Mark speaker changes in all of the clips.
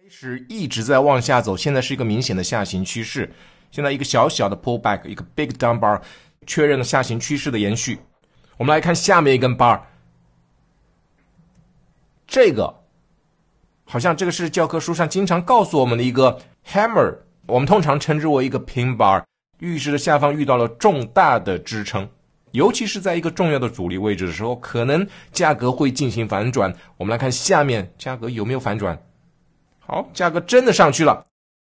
Speaker 1: 是一直在往下走，现在是一个明显的下行趋势。现在一个小小的 pullback， 一个 big down bar， 确认了下行趋势的延续。我们来看下面一根 bar， 这个好像这个是教科书上经常告诉我们的一个 hammer， 我们通常称之为一个 pin bar， 预示着下方遇到了重大的支撑，尤其是在一个重要的阻力位置的时候，可能价格会进行反转。我们来看下面价格有没有反转。好，价格真的上去了。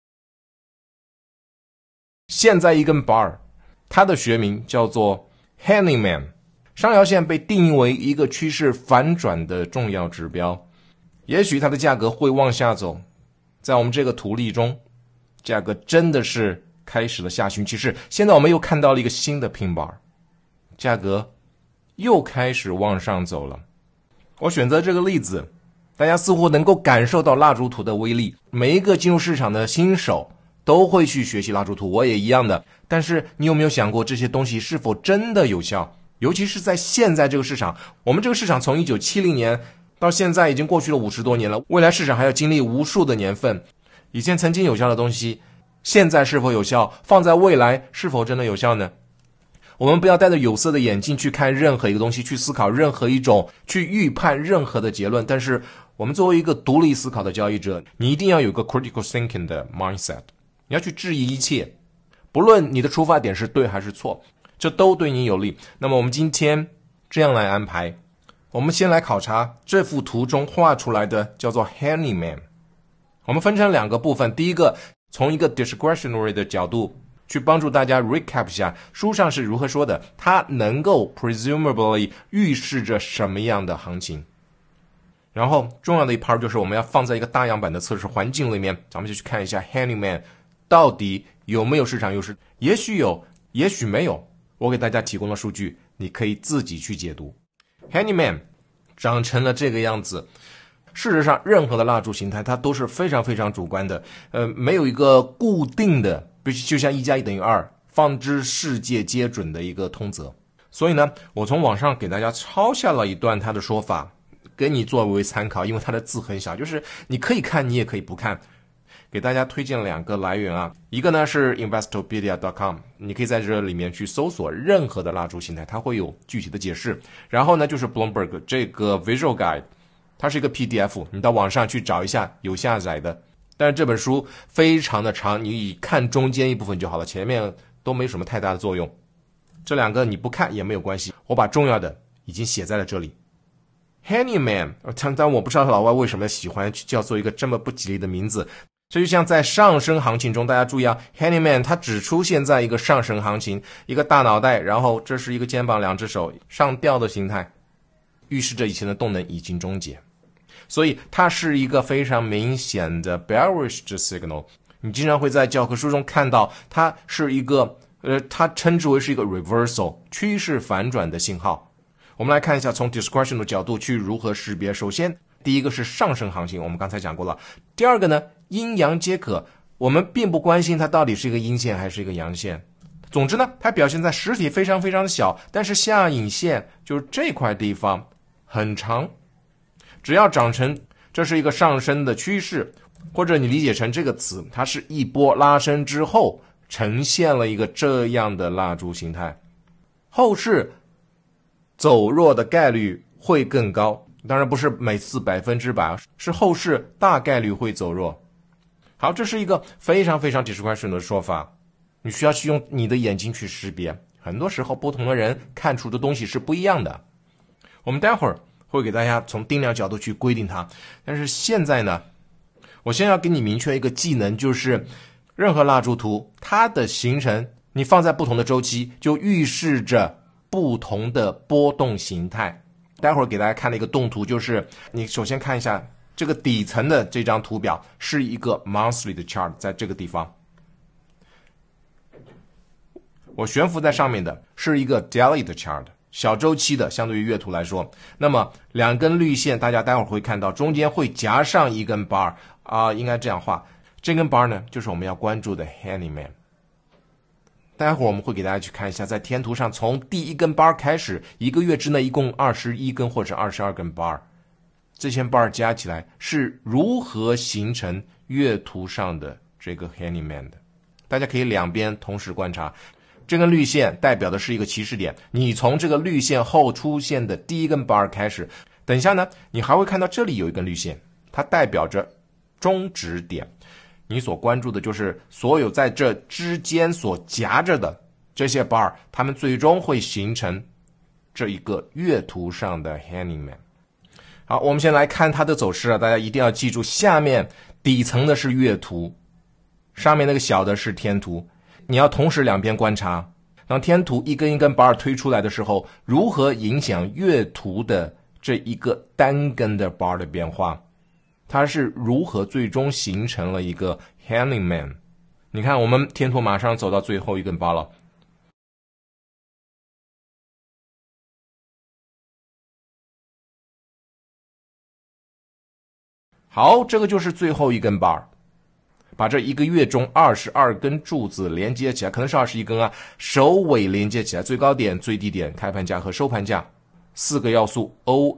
Speaker 1: 现在一根 bar， 它的学名叫做 Honeyman， 上摇线被定义为一个趋势反转的重要指标，也许它的价格会往下走。在我们这个图例中，价格真的是开始了下行趋势。现在我们又看到了一个新的 pin bar， 价格又开始往上走了。我选择这个例子，大家似乎能够感受到蜡烛图的威力，每一个进入市场的新手都会去学习蜡烛图，我也一样的。但是你有没有想过这些东西是否真的有效？尤其是在现在这个市场，我们这个市场从1970年到现在已经过去了50多年了，未来市场还要经历无数的年份。以前曾经有效的东西，现在是否有效？放在未来是否真的有效呢？我们不要戴着有色的眼镜去看任何一个东西，去思考任何一种，去预判任何的结论。但是我们作为一个独立思考的交易者，你一定要有个 critical thinking 的 mindset， 你要去质疑一切，不论你的出发点是对还是错，这都对你有利。那么我们今天这样来安排，我们先来考察这幅图中画出来的叫做 Honeyman。 我们分成两个部分，第一个从一个 discretionary 的角度去帮助大家 recap 一下书上是如何说的，它能够 presumably 预示着什么样的行情。然后重要的一 part 就是我们要放在一个大样板的测试环境里面，咱们就去看一下 Honeyman 到底有没有市场优势，也许有，也许没有。我给大家提供了数据，你可以自己去解读。Honeyman 长成了这个样子。事实上任何的蜡烛形态它都是非常非常主观的，没有一个固定的就像1+1=2，放之世界皆准的一个通则。所以呢，我从网上给大家抄下了一段他的说法，给你作为参考，因为他的字很小，就是你可以看，你也可以不看。给大家推荐2个来源啊，一个呢是 investopedia.com， 你可以在这里面去搜索任何的蜡烛形态，它会有具体的解释。然后呢就是 Bloomberg 这个 Visual Guide， 它是一个 PDF， 你到网上去找一下，有下载的。但是这本书非常的长，你看中间一部分就好了，前面都没什么太大的作用。这2个你不看也没有关系，我把重要的已经写在了这里。Honeyman， 但我不知道老外为什么喜欢叫做一个这么不吉利的名字。这就像在上升行情中，大家注意啊 ，Honeyman 它只出现在一个上升行情，一个大脑袋，然后这是一个肩膀2只手上吊的形态，预示着以前的动能已经终结。所以它是一个非常明显的 bearish signal， 你经常会在教科书中看到它是一个它称之为是一个 reversal 趋势反转的信号。我们来看一下从 discretion 的角度去如何识别。首先第一个是上升行情，我们刚才讲过了。第二个呢，阴阳皆可，我们并不关心它到底是一个阴线还是一个阳线。总之呢，它表现在实体非常非常的小，但是下影线就是这块地方很长。只要长成这是一个上升的趋势，或者你理解成这个词，它是一波拉升之后呈现了一个这样的蜡烛形态，后市走弱的概率会更高，当然不是每次100%，是后市大概率会走弱。好，这是一个非常非常 discretion 的说法，你需要去用你的眼睛去识别，很多时候不同的人看出的东西是不一样的。我们待会儿会给大家从定量角度去规定它，但是现在呢，我先要给你明确一个技能，就是任何蜡烛图它的形成，你放在不同的周期就预示着不同的波动形态。待会儿给大家看了一个动图，就是你首先看一下这个底层的这张图表是一个 monthly 的 chart， 在这个地方我悬浮在上面的是一个 daily 的 chart， 小周期的，相对于月图来说。那么2根绿线大家待会儿会看到中间会夹上一根 bar 应该这样画，这根 bar 呢就是我们要关注的 Honeyman。待会儿我们会给大家去看一下，在天图上从第一根 bar 开始，1个月之内一共21根或者22根 bar， 这些 bar 加起来是如何形成月图上的这个 handyman 的。大家可以两边同时观察，这根绿线代表的是一个起始点，你从这个绿线后出现的第一根 bar 开始，等一下呢，你还会看到这里有一根绿线，它代表着终止点。你所关注的就是所有在这之间所夹着的这些 bar， 它们最终会形成这一个月图上的 handyman。 好，我们先来看它的走势啊，大家一定要记住，下面底层的是月图，上面那个小的是天图，你要同时两边观察，当天图一根一根 bar 推出来的时候，如何影响月图的这一个单根的 bar 的变化，它是如何最终形成了一个 handyman。 你看我们天图马上走到最后一根 bar 了，好，这个就是最后一根 bar， 把这一个月中22根柱子连接起来，可能是21根啊，首尾连接起来，最高点、最低点、开盘价和收盘价4个要素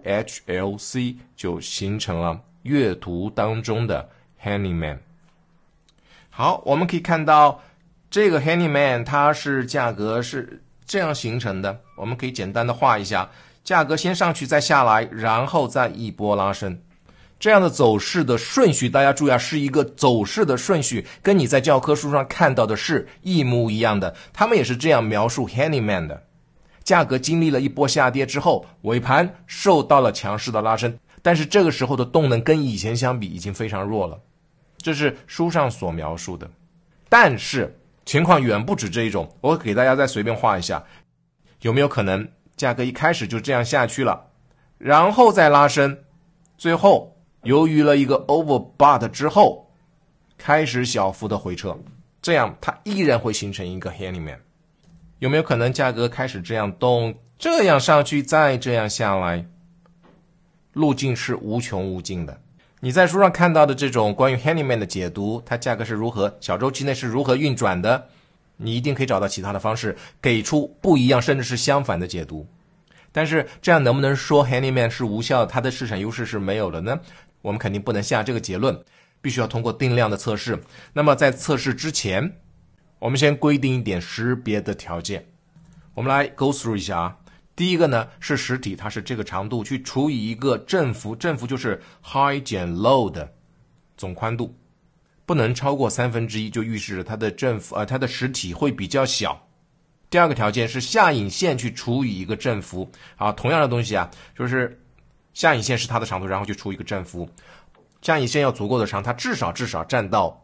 Speaker 1: OHLC 就形成了月图当中的 handyman。 好，我们可以看到这个 handyman 它是价格是这样形成的，我们可以简单的画一下，价格先上去再下来，然后再一波拉升，这样的走势的顺序，大家注意啊，是一个走势的顺序，跟你在教科书上看到的是一模一样的。他们也是这样描述 handyman 的。价格经历了一波下跌之后，尾盘受到了强势的拉升，但是这个时候的动能跟以前相比已经非常弱了，这是书上所描述的。但是情况远不止这一种，我给大家再随便画一下，有没有可能价格一开始就这样下去了，然后再拉升，最后由于了一个 overbought 之后开始小幅的回撤，这样它依然会形成一个 handyman。 有没有可能价格开始这样动，这样上去，再这样下来，路径是无穷无尽的。你在书上看到的这种关于 handyman 的解读，它价格是如何，小周期内是如何运转的，你一定可以找到其他的方式给出不一样甚至是相反的解读。但是这样能不能说 handyman 是无效，它的市场优势是没有的呢？我们肯定不能下这个结论，必须要通过定量的测试。那么在测试之前，我们先规定一点识别的条件，我们来 go through 一下啊。第一个呢是实体，它是这个长度去除以一个振幅，振幅就是 high 减 low 的总宽度，不能超过1/3，就预示着它的振幅它的实体会比较小。第二个条件是下影线去除以一个振幅啊，同样的东西啊，就是下影线是它的长度，然后去除一个振幅。下影线要足够的长，它至少占到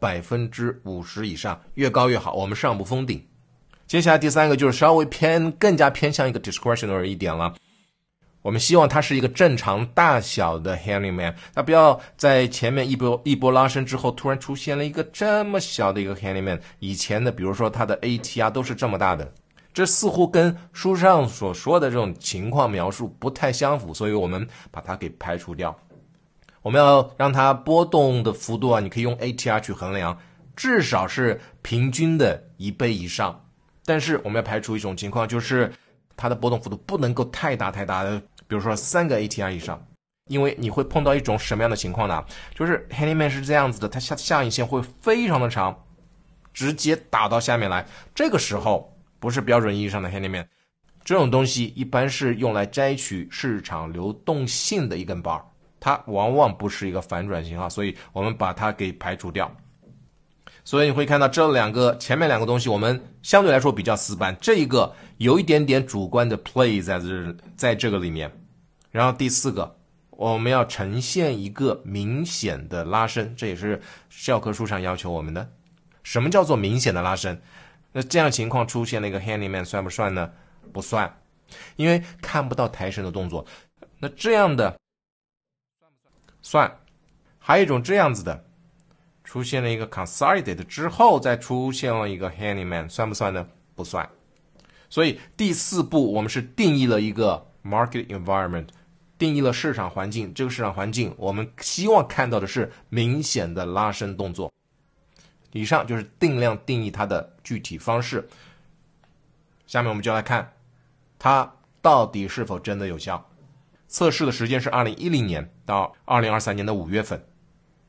Speaker 1: 50% 以上，越高越好，我们上不封顶。接下来第三个就是稍微更加偏向一个 discretionary 一点了，我们希望它是一个正常大小的 handyman， 它不要在前面一波拉升之后突然出现了一个这么小的一个 handyman， 以前的比如说它的 ATR 都是这么大的，这似乎跟书上所说的这种情况描述不太相符，所以我们把它给排除掉。我们要让它波动的幅度啊，你可以用 ATR 去衡量，至少是平均的1倍以上。但是我们要排除一种情况，就是它的波动幅度不能够太大的，比如说3个 ATR 以上。因为你会碰到一种什么样的情况呢？就是 handyman 是这样子的，它下影线会非常的长，直接打到下面来，这个时候不是标准意义上的 handyman， 这种东西一般是用来摘取市场流动性的一根 bar， 它往往不是一个反转信号，所以我们把它给排除掉。所以你会看到前面两个东西我们相对来说比较死板，这一个有一点点主观的 play 在这个里面。然后第四个，我们要呈现一个明显的拉升，这也是教科书上要求我们的。什么叫做明显的拉升？那这样情况出现了一个 handyman 算不算呢？不算，因为看不到抬升的动作。那这样的算，还有一种这样子的，出现了一个 consolidate 之后再出现了一个 handyman， 算不算呢？不算。所以第四步我们是定义了一个 market environment， 定义了市场环境，这个市场环境我们希望看到的是明显的拉升动作。以上就是定量定义它的具体方式。下面我们就来看它到底是否真的有效。测试的时间是2010年到2023年的5月份。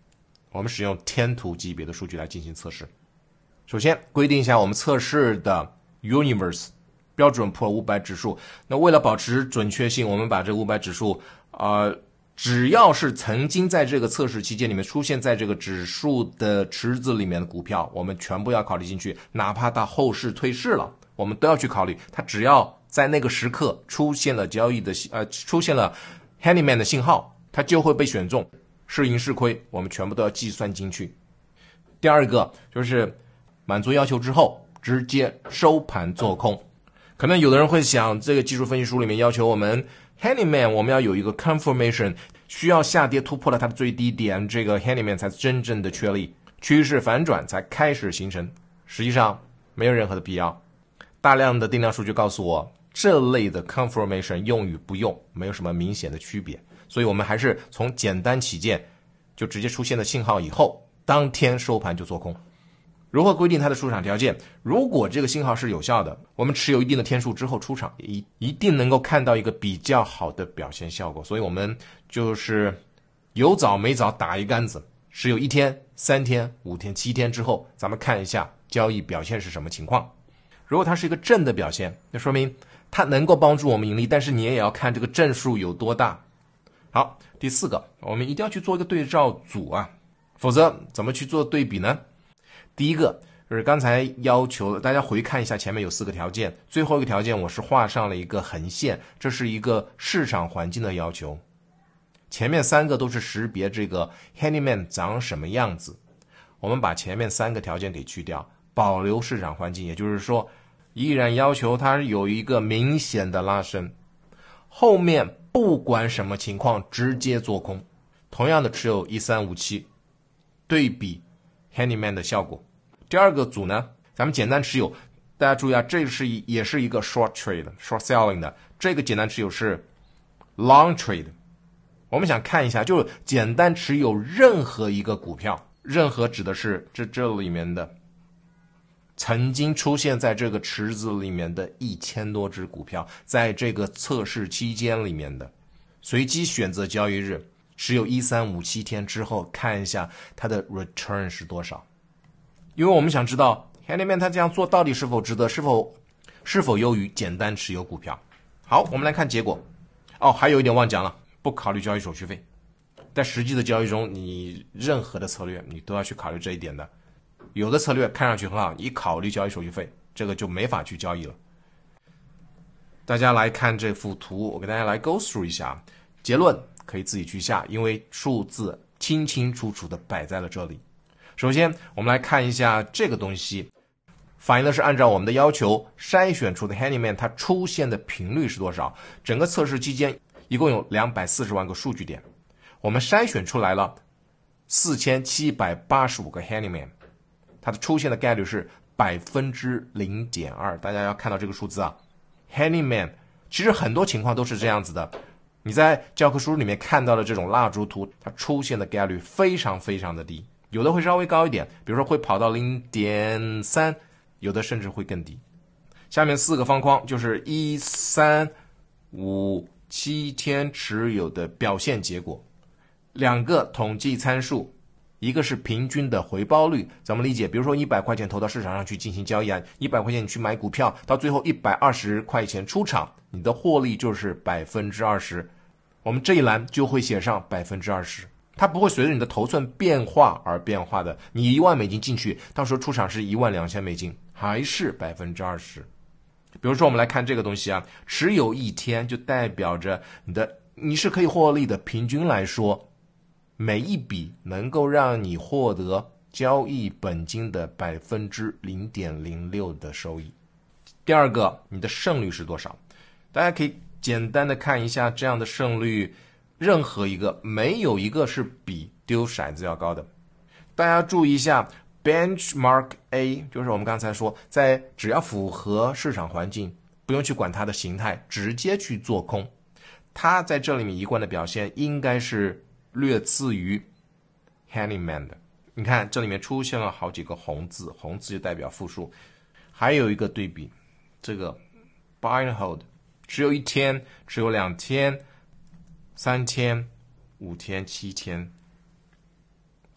Speaker 1: 我们使用天图级别的数据来进行测试。首先规定一下我们测试的 universe 标准普尔500指数。那为了保持准确性，我们把这个500指数只要是曾经在这个测试期间里面出现在这个指数的池子里面的股票，我们全部要考虑进去，哪怕它后市退市了，我们都要去考虑。它只要在那个时刻出现了出现了 Honeyman 的信号，它就会被选中，是赢是亏我们全部都要计算进去。第二个就是满足要求之后直接收盘做空。可能有的人会想，这个技术分析书里面要求我们 Honeyman 我们要有一个 confirmation， 需要下跌突破了它的最低点，这个 Honeyman 才真正的确立，趋势反转才开始形成。实际上没有任何的必要。大量的定量数据告诉我，这类的 confirmation 用与不用没有什么明显的区别，所以我们还是从简单起见，就直接出现了信号以后当天收盘就做空。如何规定它的出场条件？如果这个信号是有效的，我们持有一定的天数之后出场，一定能够看到一个比较好的表现效果。所以我们就是有早没早打一竿子，持有1天、3天、5天、7天之后，咱们看一下交易表现是什么情况。如果它是一个正的表现，那说明它能够帮助我们盈利，但是你也要看这个正数有多大。好，第4个，我们一定要去做一个对照组啊，否则怎么去做对比呢？第一个就是刚才要求大家回看一下，前面有4个条件，最后一个条件我是画上了一个横线，这是一个市场环境的要求。前面3个都是识别这个 Honeyman 长什么样子，我们把前面3个条件给去掉，保留市场环境，也就是说依然要求它有一个明显的拉升，后面不管什么情况直接做空，同样的持有1357，对比 Honeyman 的效果。第2个组呢，咱们简单持有，大家注意啊，这也是一个 short trade short selling 的，这个简单持有是 long trade。 我们想看一下，就是简单持有任何一个股票，任何指的是这里面的曾经出现在这个池子里面的1000多只股票，在这个测试期间里面的，随机选择交易日，持有1357天之后，看一下它的 return 是多少。因为我们想知道 Honeyman 他这样做到底是否值得，是否优于简单持有股票。好，我们来看结果。还有一点忘讲了，不考虑交易手续费。在实际的交易中，你任何的策略你都要去考虑这一点的。有的策略看上去很好，一考虑交易手续费，这个就没法去交易了。大家来看这幅图，我给大家来 go through 一下，结论可以自己去下，因为数字清清楚楚的摆在了这里。首先我们来看一下这个东西，反映的是按照我们的要求筛选出的 Honeyman 它出现的频率是多少。整个测试期间一共有240万个数据点，我们筛选出来了4785个 Honeyman， 它的出现的概率是 0.2%。 大家要看到这个数字啊， Honeyman 其实很多情况都是这样子的，你在教科书里面看到的这种蜡烛图，它出现的概率非常非常的低，有的会稍微高一点，比如说会跑到 0.3%， 有的甚至会更低。下面4个方框就是1357天持有的表现结果，2个统计参数，一个是平均的回报率。怎么理解？比如说100块钱投到市场上去进行交易，100块钱你去买股票，到最后120块钱出场，你的获利就是 20%。 我们这一栏就会写上 20%，它不会随着你的头寸变化而变化的。你1万美金进去，到时候出场是12000美金，还是 20%。 比如说我们来看这个东西啊，持有1天就代表着你是可以获利的，平均来说每一笔能够让你获得交易本金的 0.06% 的收益。第2个，你的胜率是多少？大家可以简单的看一下这样的胜率，任何一个没有一个是比丢骰子要高的。大家注意一下 benchmark A， 就是我们刚才说，在只要符合市场环境，不用去管它的形态，直接去做空，它在这里面一贯的表现应该是略次于 Honeyman 的。你看这里面出现了好几个红字，红字就代表负数。还有一个对比，这个 buy and hold， 持有1天，持有2天、3天、5天、7天，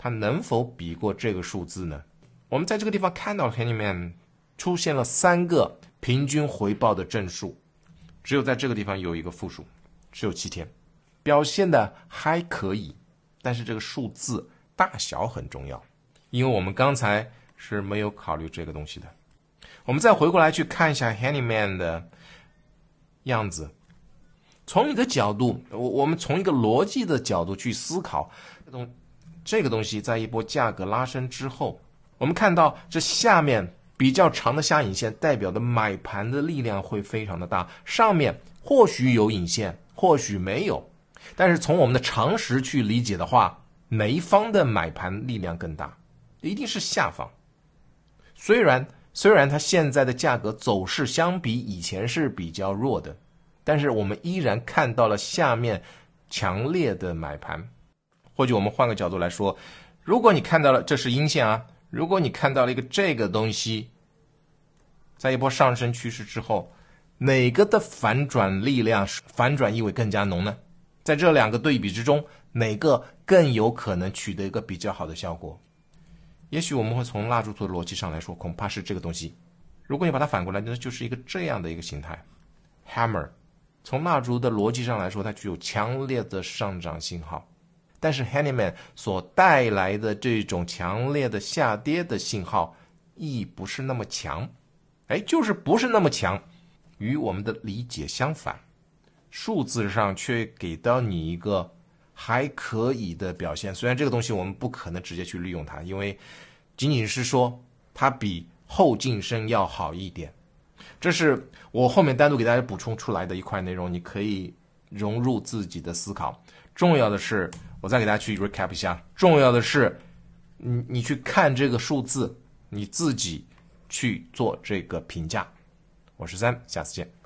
Speaker 1: 它能否比过这个数字呢？我们在这个地方看到 Handyman 出现了3个平均回报的正数，只有在这个地方有一个负数，只有7天，表现的还可以，但是这个数字大小很重要，因为我们刚才是没有考虑这个东西的。我们再回过来去看一下 Handyman 的样子，从一个角度，我们从一个逻辑的角度去思考，这个东西在一波价格拉升之后，我们看到这下面比较长的下影线代表的买盘的力量会非常的大，上面或许有影线，或许没有，但是从我们的常识去理解的话，哪一方的买盘力量更大？一定是下方。虽然它现在的价格走势相比以前是比较弱的，但是我们依然看到了下面强烈的买盘。或者我们换个角度来说，如果你看到了，这是阴线啊，如果你看到了一个这个东西，在一波上升趋势之后，哪个的反转力量、反转意味更加浓呢？在这2个对比之中，哪个更有可能取得一个比较好的效果？也许我们会从蜡烛图的逻辑上来说，恐怕是这个东西。如果你把它反过来，那就是一个这样的一个形态 Hammer。 从蜡烛的逻辑上来说，它具有强烈的上涨信号，但是 Handyman 所带来的这种强烈的下跌的信号意义不是那么强，就是不是那么强，与我们的理解相反，数字上却给到你一个还可以的表现。虽然这个东西我们不可能直接去利用它，因为仅仅是说它比后晋升要好一点，这是我后面单独给大家补充出来的一块内容，你可以融入自己的思考。重要的是，我再给大家去 recap 一下，重要的是你去看这个数字，你自己去做这个评价。我是3，下次见。